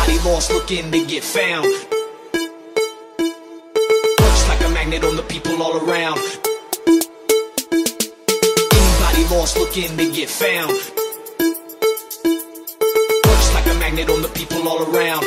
Anybody lost looking to get found. Works like a magnet on the people all around. Anybody lost looking to get found. Works like a magnet on the people all around.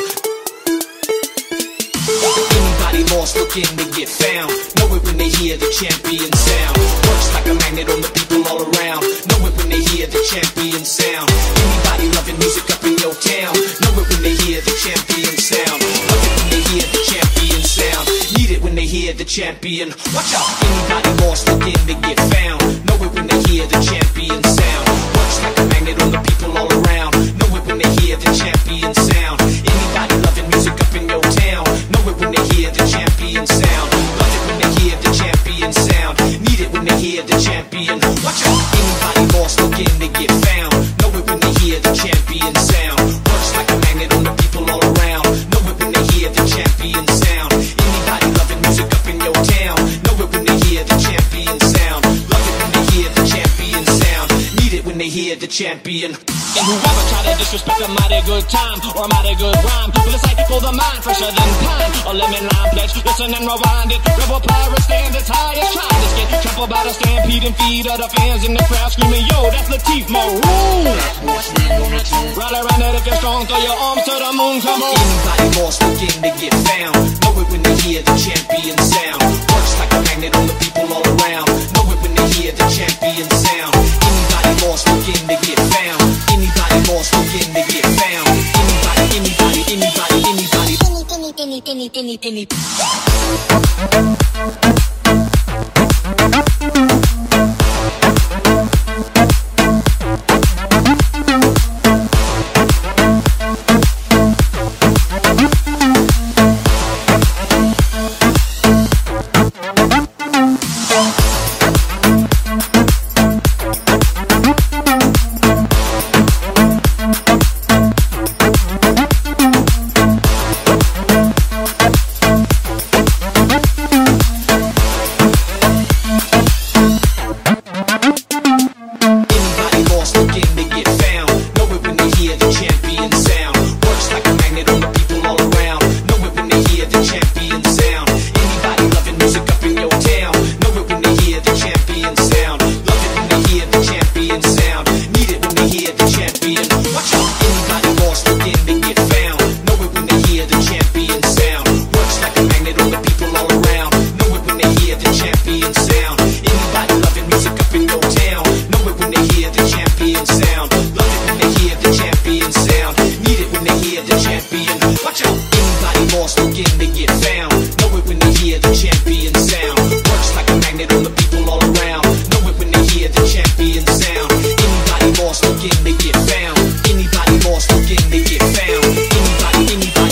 Anybody lost looking to get found. Know it when they hear the champion sound. Works like a magnet on the people all around. Know it when they hear the champion sound. Anybody loving music up in your town. Know it when they hear the champion sound. Love it when they hear the champion sound. Need it when they hear the champion. Watch out. Anybody lost looking to get found. Know it when they hear the champion sound. Works like a magnet on the people all around. Know it when they hear the champion sound. Anybody loving music up in your town. Know it when they hear the champion sound. Love it when they hear the champion sound. Need it when they hear the champion. Watch out. Anybody lost looking to get found. Know it when they hear the champion sound. Works like a magnet on the people all around. Know it when they hear the champion sound. Anybody loving music up in your town. Know it when they hear the champion sound. Love it when they hear the champion sound. Need it when they hear the champion. And whoever try to disrespect a mighty good time or a mighty good rhyme, well, it's like for the mind, fresher than pine or lemon lime pledge. Listen and rewind it. Rebel pirate stands as high as trying to get trampled by the stampede and feed of the fans in the crowd screaming, yo, that's Latif Maroon. Ride around it if you're strong, throw your arms to the moon, come on. Anybody lost looking to get found. Know it when they hear the champion sound. Works like a magnet on the people all around. Know it when they hear the champion sound. Anybody lost looking to get found. Anybody lost looking to get found. Anybody.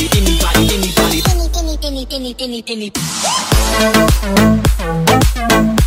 Any